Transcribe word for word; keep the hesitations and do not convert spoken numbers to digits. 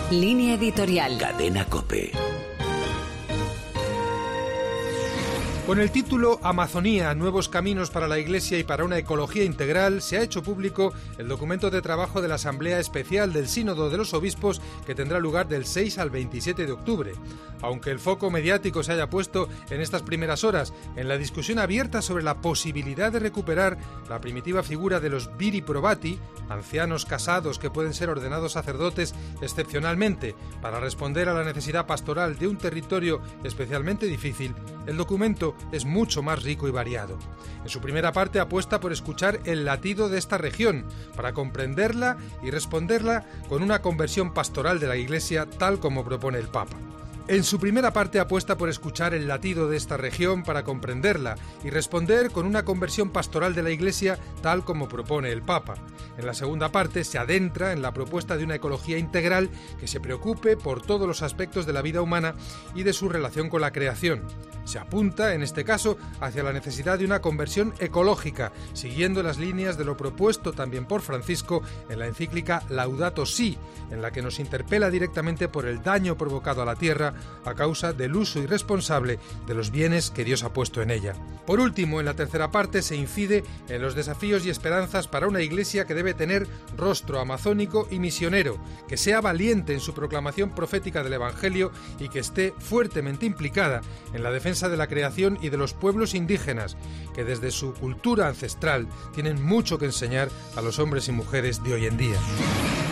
Línea editorial. Cadena COPE. Con el título Amazonía, nuevos caminos para la Iglesia y para una ecología integral, se ha hecho público el documento de trabajo de la Asamblea Especial del Sínodo de los Obispos, que tendrá lugar del seis al veintisiete de octubre. Aunque el foco mediático se haya puesto en estas primeras horas en la discusión abierta sobre la posibilidad de recuperar la primitiva figura de los viri probati, ancianos casados que pueden ser ordenados sacerdotes excepcionalmente para responder a la necesidad pastoral de un territorio especialmente difícil, el documento es mucho más rico y variado. En su primera parte apuesta por escuchar el latido de esta región, para comprenderla y responderla con una conversión pastoral de la Iglesia tal como propone el Papa. En su primera parte apuesta por escuchar el latido de esta región para comprenderla y responder con una conversión pastoral de la Iglesia tal como propone el Papa. En la segunda parte se adentra en la propuesta de una ecología integral que se preocupe por todos los aspectos de la vida humana y de su relación con la creación. Se apunta, en este caso, hacia la necesidad de una conversión ecológica, siguiendo las líneas de lo propuesto también por Francisco en la encíclica Laudato Si, en la que nos interpela directamente por el daño provocado a la tierra a causa del uso irresponsable de los bienes que Dios ha puesto en ella. Por último, en la tercera parte se incide en los desafíos y esperanzas para una Iglesia que debe tener rostro amazónico y misionero, que sea valiente en su proclamación profética del Evangelio y que esté fuertemente implicada en la defensa de la creación y de los pueblos indígenas, que desde su cultura ancestral tienen mucho que enseñar a los hombres y mujeres de hoy en día.